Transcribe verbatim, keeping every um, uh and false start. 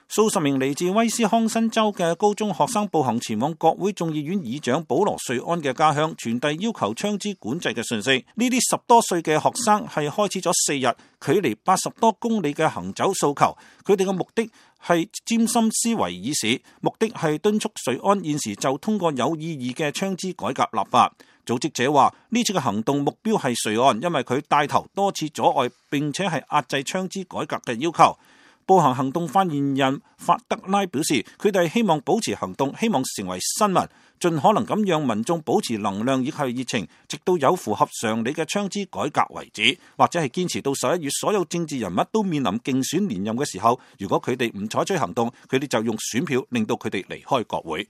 數十名嚟自威斯康辛州嘅高中學生步行前往國會眾議院議長保羅瑞安嘅家鄉，傳遞要求槍支管制嘅訊息。呢啲十多歲嘅學生係開始咗四日距離八十多公里嘅行走訴求，佢哋嘅目的係詹森斯維爾市，目的係敦促瑞安現時就通過有意義嘅槍支改革立法。組織者話呢次嘅行動目標係瑞安，因為佢帶頭多次阻礙並且係壓制槍支改革嘅要求。步行行動發言人法德拉表示，佢哋希望保持行動，希望成為新聞，盡可能咁讓民眾保持能量以及熱情，直到有符合常理嘅槍支改革為止，或者係堅持到十一月所有政治人物都面臨競選連任嘅時候。如果佢哋唔採取行動，佢哋就用選票令到佢哋離開國會。